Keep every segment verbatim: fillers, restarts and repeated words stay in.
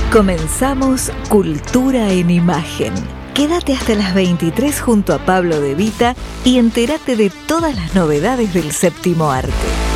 Comenzamos Cultura en Imagen. Quédate hasta las veintitrés junto a Pablo De Vita y entérate de todas las novedades del séptimo arte.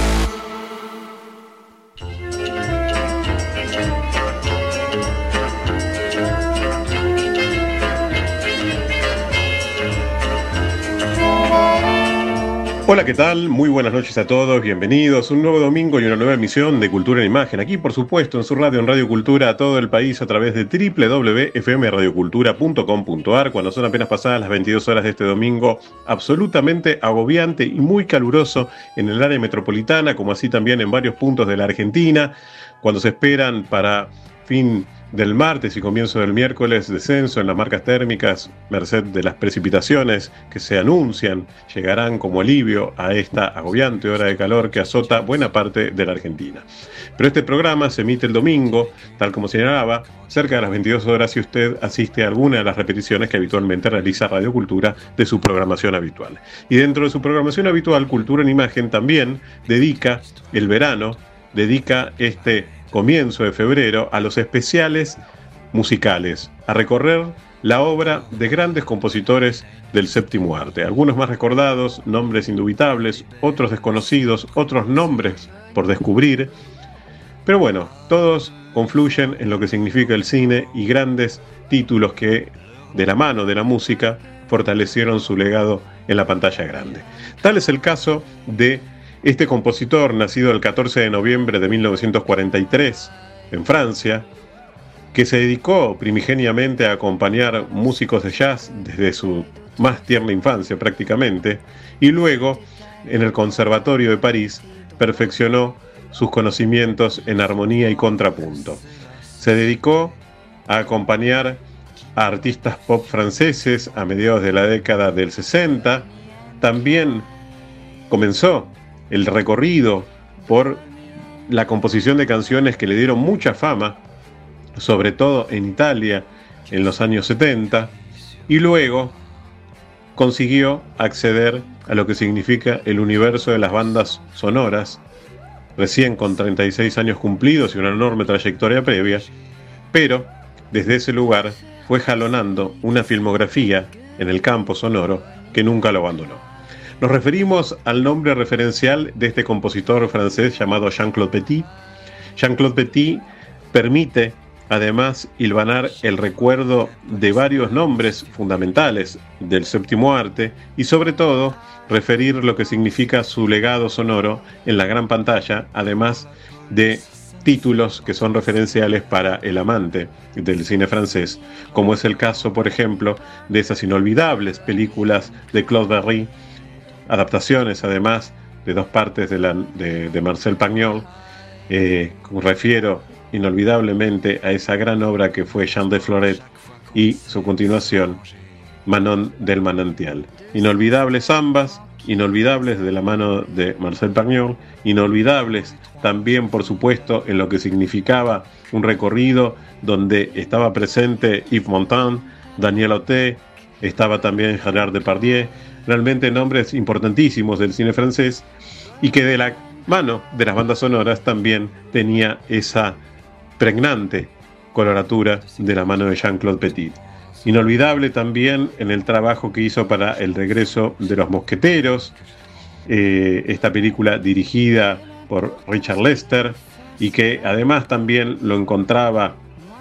Hola, ¿qué tal? Muy buenas noches a todos, bienvenidos. Un nuevo domingo y una nueva emisión de Cultura en Imagen. Aquí, por supuesto, en su radio, en Radio Cultura, a todo el país a través de doble u doble u doble u punto f m radio cultura punto com punto a r. Cuando son apenas pasadas las veintidós horas de este domingo, absolutamente agobiante y muy caluroso en el área metropolitana, como así también en varios puntos de la Argentina, cuando se esperan para fin del martes y comienzo del miércoles descenso en las marcas térmicas, merced de las precipitaciones que se anuncian, llegarán como alivio a esta agobiante hora de calor que azota buena parte de la Argentina. Pero este programa se emite el domingo, tal como señalaba, cerca de las veintidós horas si usted asiste a alguna de las repeticiones que habitualmente realiza Radio Cultura de su programación habitual. Y dentro de su programación habitual, Cultura en Imagen también dedica el verano, dedica este comienzo de febrero a los especiales musicales, a recorrer la obra de grandes compositores del séptimo arte. Algunos más recordados, nombres indubitables, otros desconocidos, otros nombres por descubrir. Pero bueno, todos confluyen en lo que significa el cine y grandes títulos que, de la mano de la música, fortalecieron su legado en la pantalla grande. Tal es el caso de este compositor, nacido el catorce de noviembre de mil novecientos cuarenta y tres en Francia, que se dedicó primigeniamente a acompañar músicos de jazz desde su más tierna infancia prácticamente, y luego en el Conservatorio de París perfeccionó sus conocimientos en armonía y contrapunto. Se dedicó a acompañar a artistas pop franceses a mediados de la década del sesenta. También comenzó el recorrido por la composición de canciones que le dieron mucha fama, sobre todo en Italia en los años setenta, y luego consiguió acceder a lo que significa el universo de las bandas sonoras, recién con treinta y seis años cumplidos y una enorme trayectoria previa, pero desde ese lugar fue jalonando una filmografía en el campo sonoro que nunca lo abandonó. Nos referimos al nombre referencial de este compositor francés llamado Jean-Claude Petit. Jean-Claude Petit permite, además, hilvanar el recuerdo de varios nombres fundamentales del séptimo arte y, sobre todo, referir lo que significa su legado sonoro en la gran pantalla, además de títulos que son referenciales para el amante del cine francés, como es el caso, por ejemplo, de esas inolvidables películas de Claude Berry, adaptaciones además de dos partes de, la, de, de Marcel Pagnol. Eh, refiero inolvidablemente a esa gran obra que fue Jean de Florette y su continuación, Manon del Manantial. Inolvidables ambas, inolvidables de la mano de Marcel Pagnol, inolvidables también, por supuesto, en lo que significaba un recorrido donde estaba presente Yves Montand, Daniel Auteuil, estaba también Gérard Depardieu, realmente nombres importantísimos del cine francés, y que de la mano de las bandas sonoras también tenía esa pregnante coloratura de la mano de Jean-Claude Petit. Inolvidable también en el trabajo que hizo para El regreso de los mosqueteros, eh, esta película dirigida por Richard Lester, y que además también lo encontraba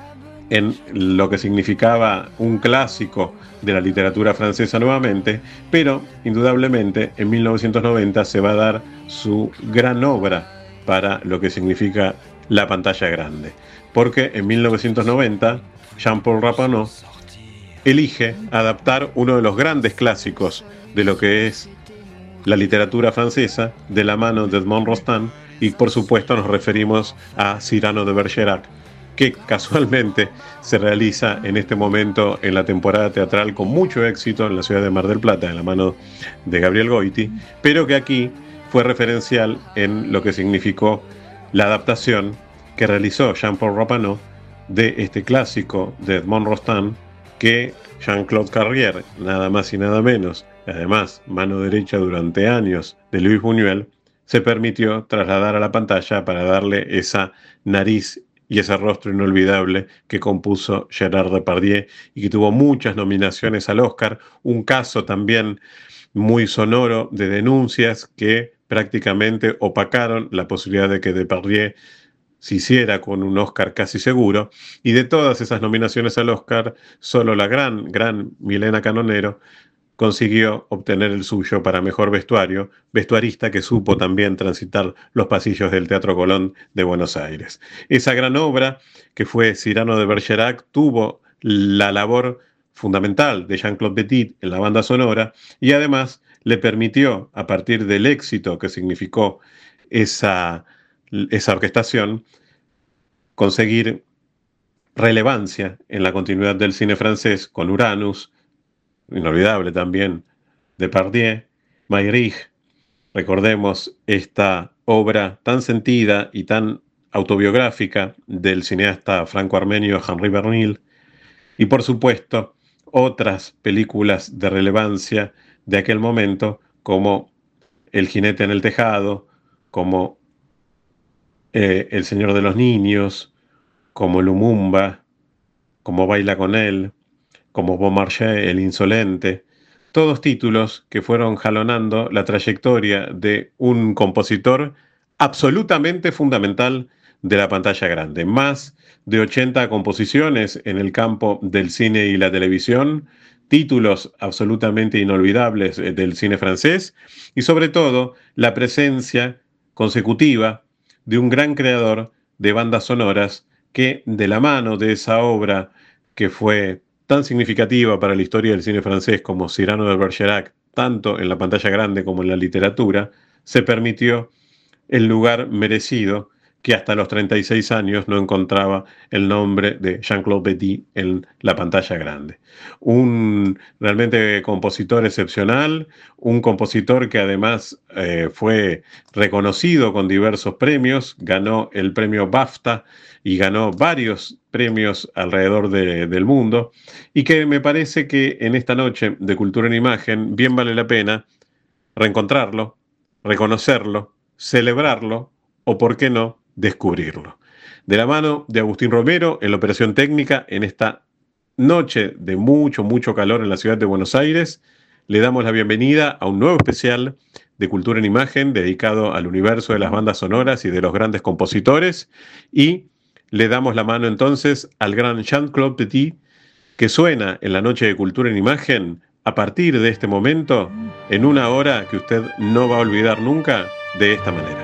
en lo que significaba un clásico de la literatura francesa nuevamente, pero indudablemente en mil novecientos noventa se va a dar su gran obra para lo que significa la pantalla grande, porque en mil novecientos noventa Jean-Paul Rappeneau elige adaptar uno de los grandes clásicos de lo que es la literatura francesa de la mano de Edmond Rostand, y por supuesto nos referimos a Cyrano de Bergerac, que casualmente se realiza en este momento en la temporada teatral con mucho éxito en la ciudad de Mar del Plata, de la mano de Gabriel Goiti, pero que aquí fue referencial en lo que significó la adaptación que realizó Jean-Paul Rappeneau de este clásico de Edmond Rostand, que Jean-Claude Carrière, nada más y nada menos, además mano derecha durante años de Luis Buñuel, se permitió trasladar a la pantalla para darle esa nariz y ese rostro inolvidable que compuso Gerard Depardieu y que tuvo muchas nominaciones al Oscar. Un caso también muy sonoro de denuncias que prácticamente opacaron la posibilidad de que Depardieu se hiciera con un Oscar casi seguro. Y de todas esas nominaciones al Oscar, solo la gran, gran Milena Canonero consiguió obtener el suyo para mejor vestuario, vestuarista que supo también transitar los pasillos del Teatro Colón de Buenos Aires. Esa gran obra, que fue Cyrano de Bergerac, tuvo la labor fundamental de Jean-Claude Petit en la banda sonora y además le permitió, a partir del éxito que significó esa, esa orquestación, conseguir relevancia en la continuidad del cine francés con Uranus, inolvidable también, Depardieu, Mayrig. Recordemos esta obra tan sentida y tan autobiográfica del cineasta franco-armenio Henri Verneuil, y por supuesto otras películas de relevancia de aquel momento como El jinete en el tejado, como eh, El Señor de los Niños, como Lumumba, como Baila con él, como Beaumarchais, El Insolente, todos títulos que fueron jalonando la trayectoria de un compositor absolutamente fundamental de la pantalla grande. Más de ochenta composiciones en el campo del cine y la televisión, títulos absolutamente inolvidables del cine francés y sobre todo la presencia consecutiva de un gran creador de bandas sonoras que, de la mano de esa obra que fue tan significativa para la historia del cine francés como Cyrano de Bergerac, tanto en la pantalla grande como en la literatura, se permitió el lugar merecido que hasta los treinta y seis años no encontraba el nombre de Jean-Claude Petit en la pantalla grande. Un realmente compositor excepcional, un compositor que además eh, fue reconocido con diversos premios, ganó el premio BAFTA y ganó varios premios alrededor de, del mundo, y que me parece que en esta noche de Cultura en Imagen bien vale la pena reencontrarlo, reconocerlo, celebrarlo o, por qué no, descubrirlo. De la mano de Agustín Romero en la operación técnica en esta noche de mucho, mucho calor en la ciudad de Buenos Aires, le damos la bienvenida a un nuevo especial de Cultura en Imagen dedicado al universo de las bandas sonoras y de los grandes compositores, y le damos la mano entonces al gran Jean-Claude Petit, que suena en la noche de Cultura en Imagen a partir de este momento, en una hora que usted no va a olvidar nunca, de esta manera.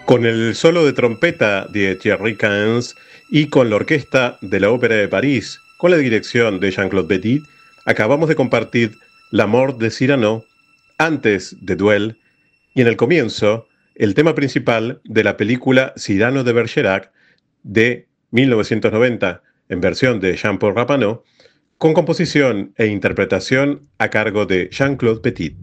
Con el solo de trompeta de Thierry Caens y con la orquesta de la Ópera de París, con la dirección de Jean-Claude Petit, acabamos de compartir La Mort de Cyrano, antes de Duel, y en el comienzo, el tema principal de la película Cyrano de Bergerac de mil novecientos noventa, en versión de Jean-Paul Rappeneau, con composición e interpretación a cargo de Jean-Claude Petit.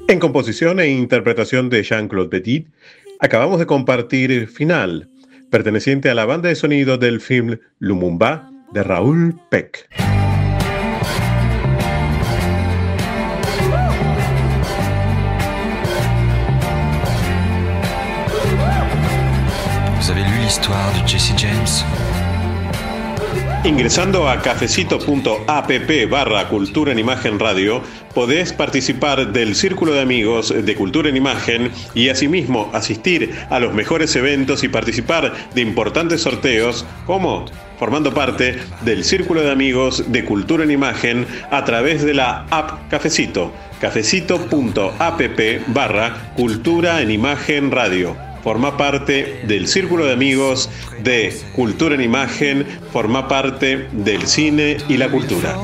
En composición e interpretación de Jean-Claude Petit, acabamos de compartir Final, perteneciente a la banda de sonido del film Lumumba de Raoul Peck. Vous avez lu l'histoire de Jesse James? Ingresando a cafecito.app barra Cultura en Imagen Radio, podés participar del Círculo de Amigos de Cultura en Imagen y asimismo asistir a los mejores eventos y participar de importantes sorteos, como formando parte del Círculo de Amigos de Cultura en Imagen a través de la app Cafecito, cafecito.app barra Cultura en Imagen Radio. Forma parte del Círculo de Amigos de Cultura en Imagen, forma parte del cine y la cultura.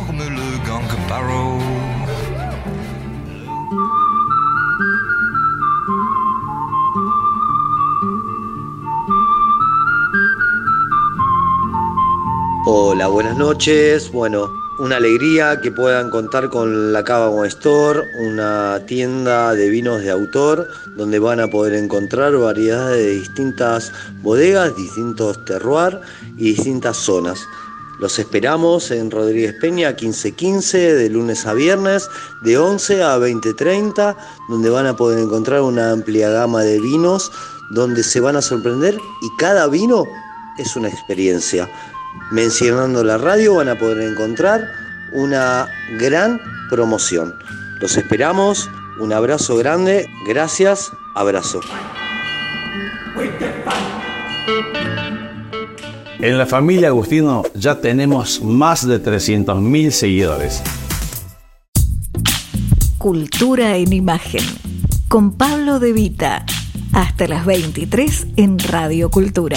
Hola, buenas noches. Bueno, una alegría que puedan contar con la Cava Wine Store, una tienda de vinos de autor donde van a poder encontrar variedades de distintas bodegas, distintos terroirs y distintas zonas. Los esperamos en Rodríguez Peña quince quince de lunes a viernes de once a veinte treinta, donde van a poder encontrar una amplia gama de vinos donde se van a sorprender y cada vino es una experiencia. Mencionando la radio van a poder encontrar una gran promoción. Los esperamos, un abrazo grande, gracias, abrazo. En la familia Agustino ya tenemos más de trescientos mil seguidores. Cultura en Imagen, con Pablo De Vita, hasta las veintitrés en Radio Cultura.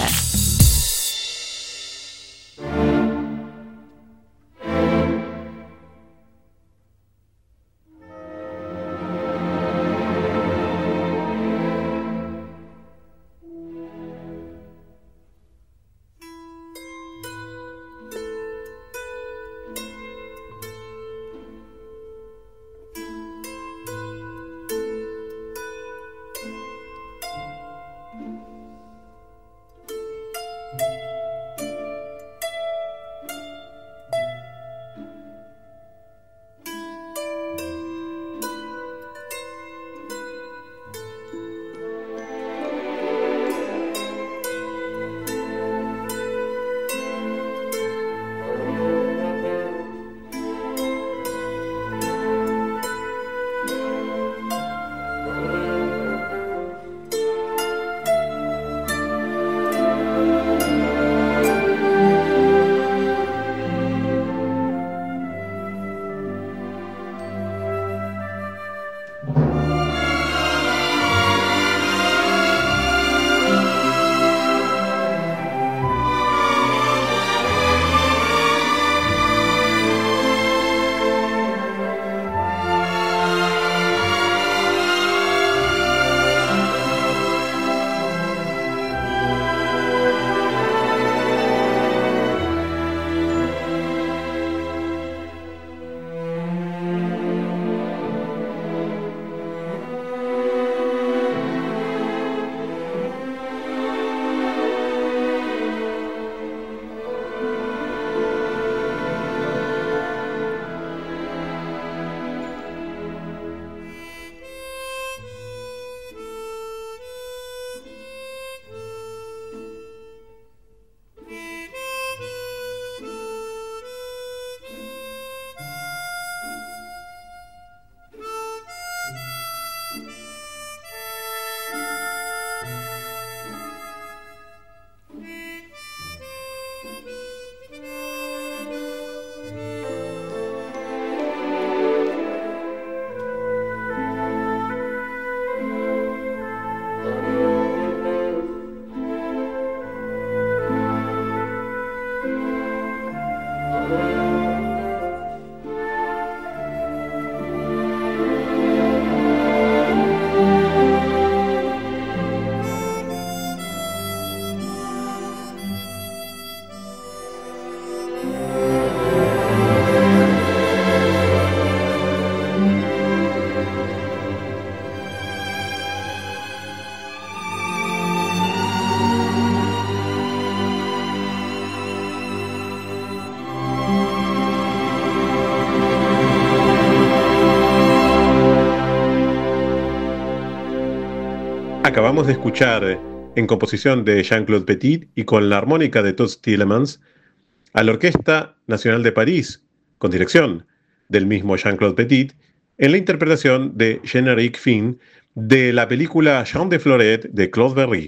acabamos de escuchar en composición de Jean-Claude Petit y con la armónica de Toots Thielemans a la Orquesta Nacional de París, con dirección del mismo Jean-Claude Petit, en la interpretación de Jean-Éric Fin de la película Jean de Florette de Claude Berry.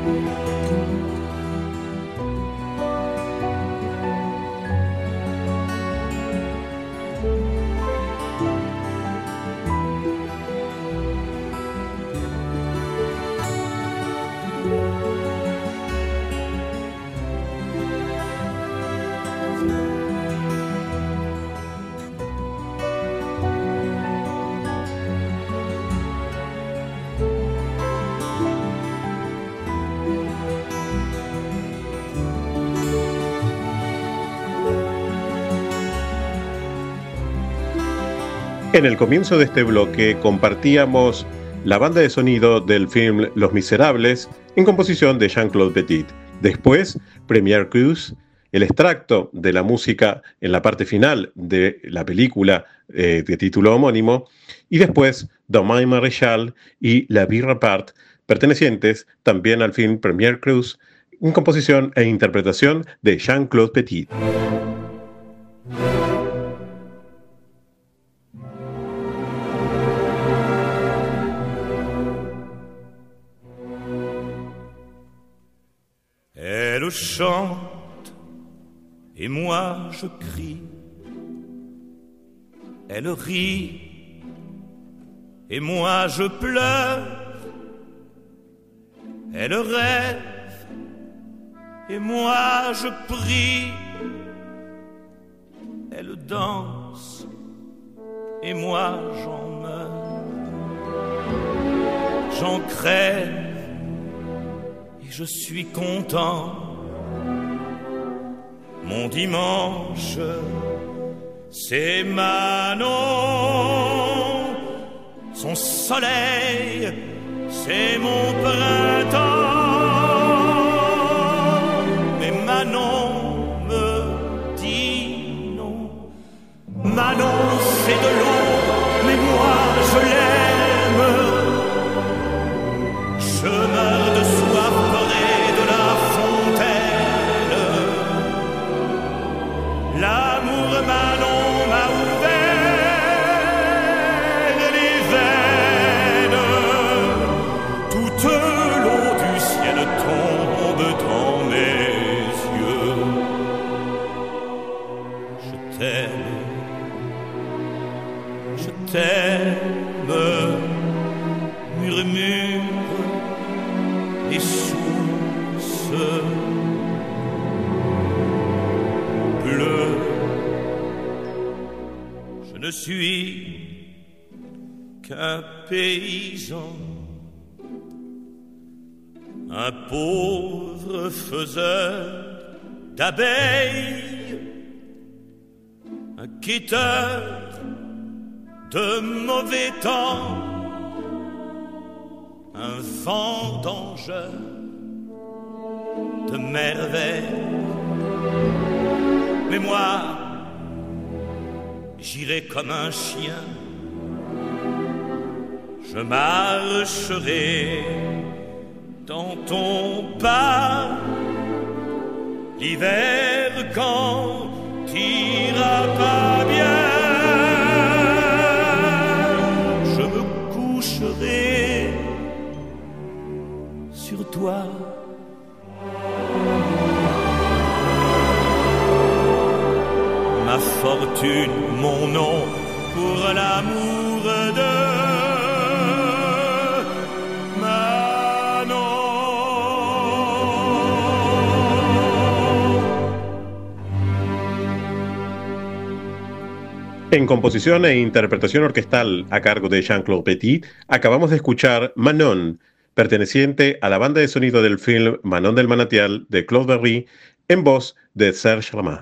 En el comienzo de este bloque compartíamos la banda de sonido del film Los Miserables en composición de Jean-Claude Petit. Después, Premier Cruise, el extracto de la música en la parte final de la película eh, de título homónimo. Y después, Domaine Maréchal y La Vie Repart, pertenecientes también al film Premier Cruise, en composición e interpretación de Jean-Claude Petit. Elle chante et moi je crie. Elle rit et moi je pleure. Elle rêve et moi je prie. Elle danse et moi j'en meurs. J'en crève et je suis content. Mon dimanche, c'est Manon. Son soleil, c'est mon printemps. Mais Manon me dit non. Manon, c'est de l'eau, mais moi je l'aime. Je meurs de soif près de la fontaine. L'amour Manon m'a ouvert les veines. Toute l'eau du ciel tombe dans mes yeux. Je t'aime, je t'aime, murmure et source bleue. Je ne suis qu'un paysan, un pauvre faiseur d'abeilles, un quitteur de mauvais temps, un vendangeur de merveilles. Mais moi, j'irai comme un chien, je marcherai dans ton pas. L'hiver quand t'ira pas bien, je me coucherai sur toi. Ma fortune, mon nom, pour l'amour de Manon. En composición e interpretación orquestal a cargo de Jean-Claude Petit, acabamos de escuchar Manon, perteneciente a la banda de sonido del film Manon del Manantial de Claude Berry, en voz de Serge Lama.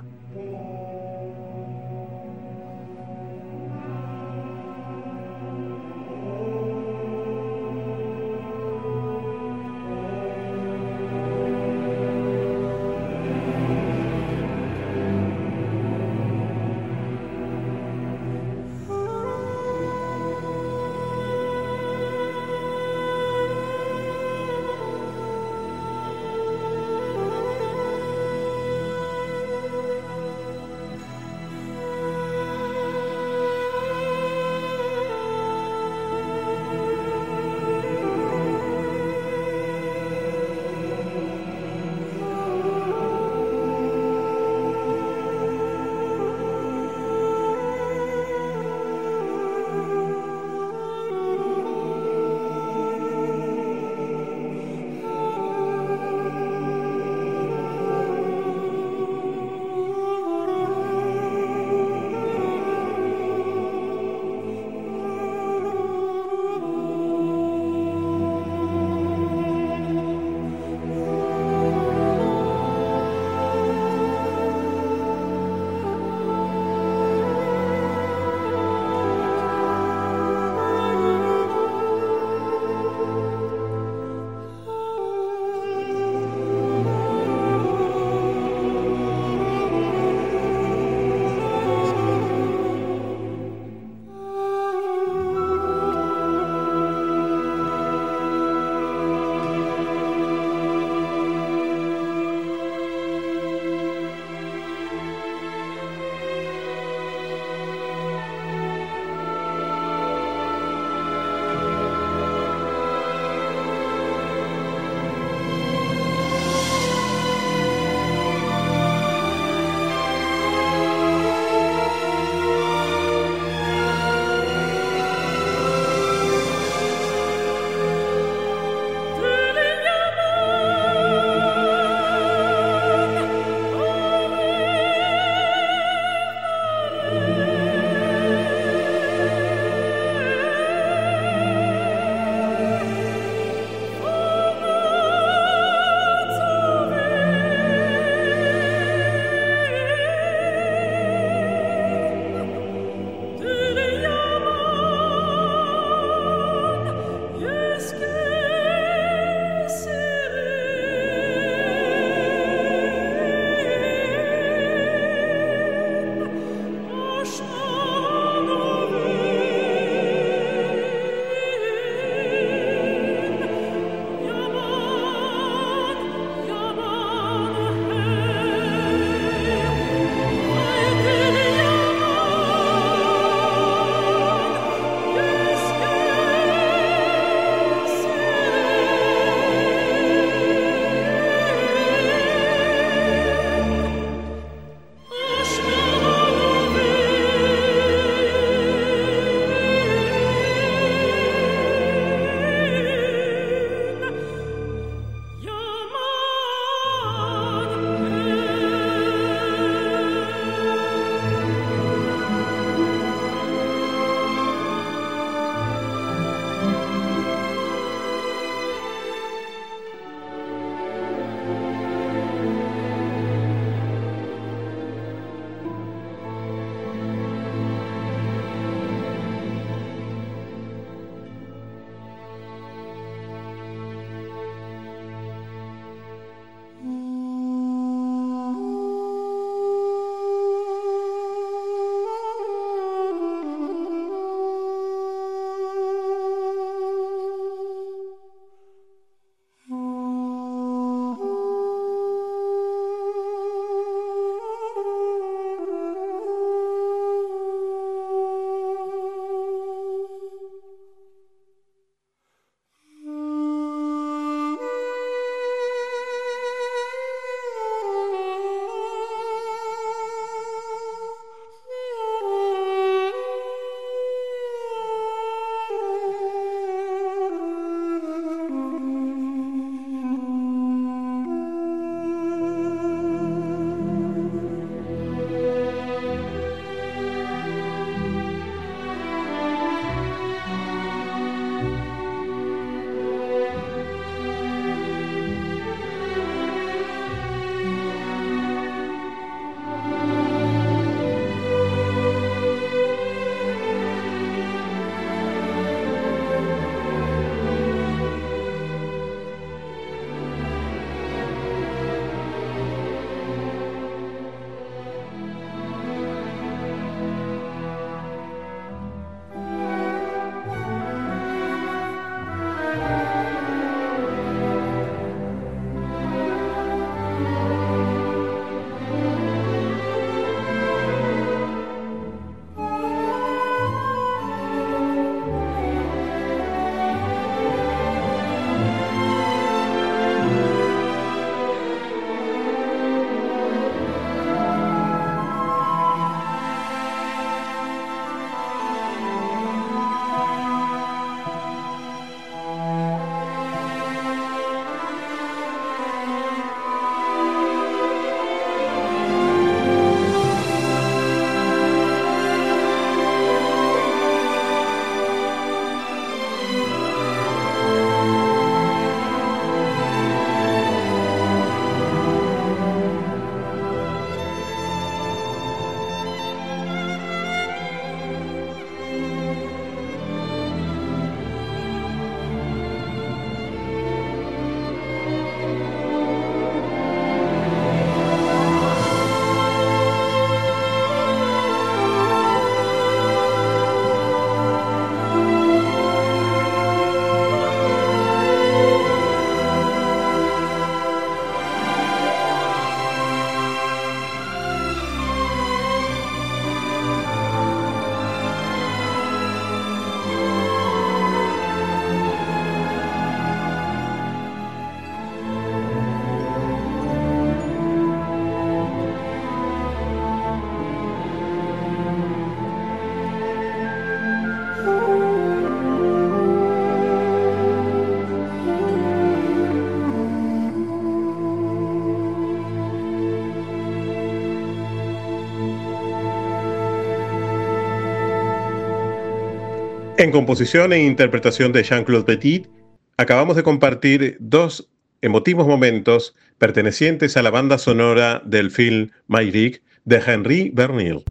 En composición e interpretación de Jean-Claude Petit, acabamos de compartir dos emotivos momentos pertenecientes a la banda sonora del film Mayrig de Henri Verneuil.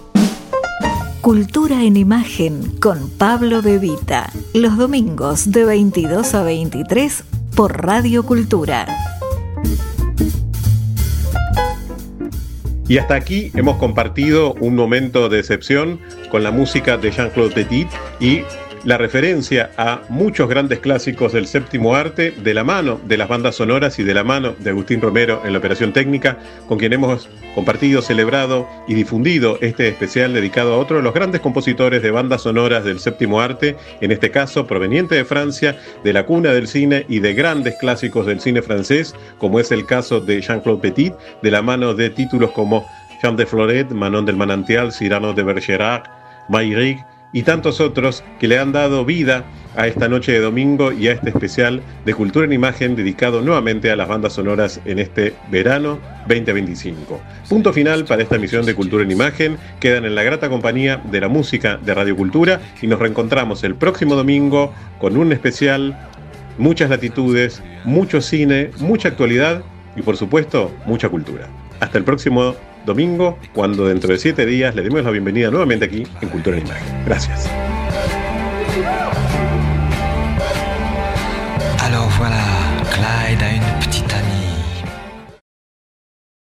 Cultura en Imagen con Pablo De Vita, los domingos de veintidós a veintitrés por Radio Cultura. Y hasta aquí hemos compartido un momento de excepción con la música de Jean-Claude Petit y la referencia a muchos grandes clásicos del séptimo arte de la mano de las bandas sonoras y de la mano de Agustín Romero en la operación técnica, con quien hemos compartido, celebrado y difundido este especial dedicado a otro de los grandes compositores de bandas sonoras del séptimo arte, en este caso proveniente de Francia, de la cuna del cine y de grandes clásicos del cine francés, como es el caso de Jean-Claude Petit, de la mano de títulos como Jean de Florette, Manon del Manantial, Cyrano de Bergerac, Mayrig y tantos otros que le han dado vida a esta noche de domingo y a este especial de Cultura en Imagen dedicado nuevamente a las bandas sonoras en este verano veinte veinticinco. Punto final para esta emisión de Cultura en Imagen. Quedan en la grata compañía de la música de Radio Cultura y nos reencontramos el próximo domingo con un especial, muchas latitudes, mucho cine, mucha actualidad y por supuesto mucha cultura. Hasta el próximo domingo, cuando dentro de siete días le demos la bienvenida nuevamente aquí en Cultura en Imagen. Gracias.